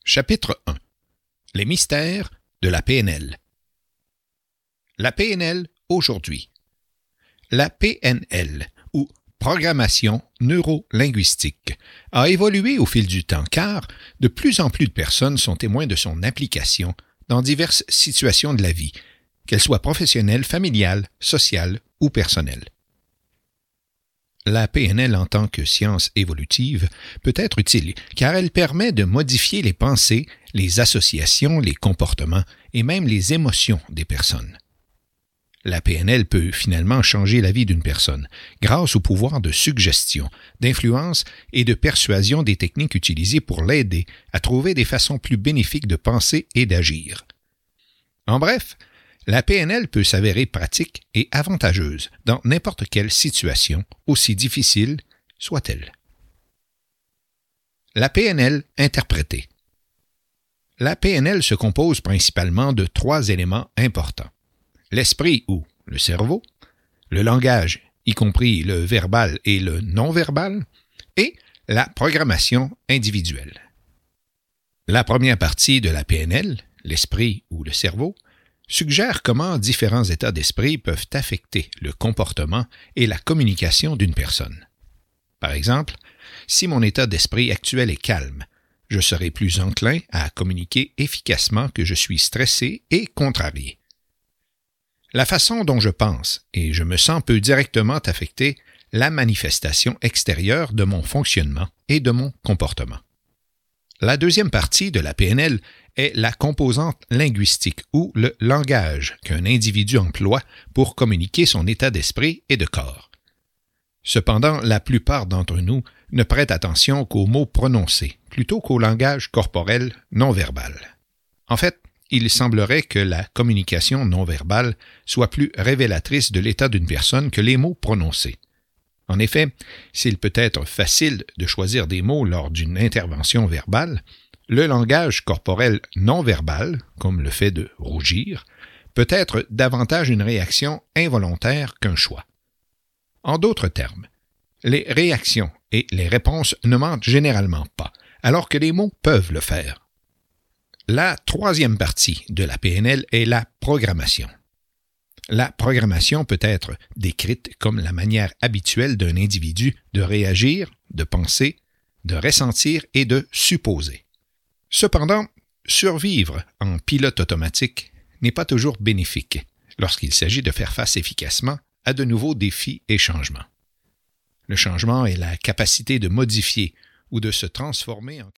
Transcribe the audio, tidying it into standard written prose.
Chapitre 1. Les mystères de la PNL. La PNL aujourd'hui. La PNL, ou programmation neuro-linguistique, a évolué au fil du temps car de plus en plus de personnes sont témoins de son application dans diverses situations de la vie, qu'elles soient professionnelles, familiales, sociales ou personnelles. La PNL en tant que science évolutive peut être utile car elle permet de modifier les pensées, les associations, les comportements et même les émotions des personnes. La PNL peut finalement changer la vie d'une personne grâce au pouvoir de suggestion, d'influence et de persuasion des techniques utilisées pour l'aider à trouver des façons plus bénéfiques de penser et d'agir. En bref, la PNL peut s'avérer pratique et avantageuse dans n'importe quelle situation, aussi difficile soit-elle. La PNL interprétée. La PNL se compose principalement de 3 éléments importants. L'esprit ou le cerveau, le langage, y compris le verbal et le non-verbal, et la programmation individuelle. La première partie de la PNL, l'esprit ou le cerveau, suggère comment différents états d'esprit peuvent affecter le comportement et la communication d'une personne. Par exemple, si mon état d'esprit actuel est calme, je serai plus enclin à communiquer efficacement que je suis stressé et contrarié. La façon dont je pense et je me sens peut directement affecter la manifestation extérieure de mon fonctionnement et de mon comportement. La deuxième partie de la PNL est la composante linguistique ou le langage qu'un individu emploie pour communiquer son état d'esprit et de corps. Cependant, la plupart d'entre nous ne prêtent attention qu'aux mots prononcés plutôt qu'au langage corporel non-verbal. En fait, il semblerait que la communication non-verbale soit plus révélatrice de l'état d'une personne que les mots prononcés. En effet, s'il peut être facile de choisir des mots lors d'une intervention verbale, le langage corporel non-verbal, comme le fait de rougir, peut être davantage une réaction involontaire qu'un choix. En d'autres termes, les réactions et les réponses ne mentent généralement pas, alors que les mots peuvent le faire. La troisième partie de la PNL est la programmation. La programmation peut être décrite comme la manière habituelle d'un individu de réagir, de penser, de ressentir et de supposer. Cependant, survivre en pilote automatique n'est pas toujours bénéfique lorsqu'il s'agit de faire face efficacement à de nouveaux défis et changements. Le changement est la capacité de modifier ou de se transformer en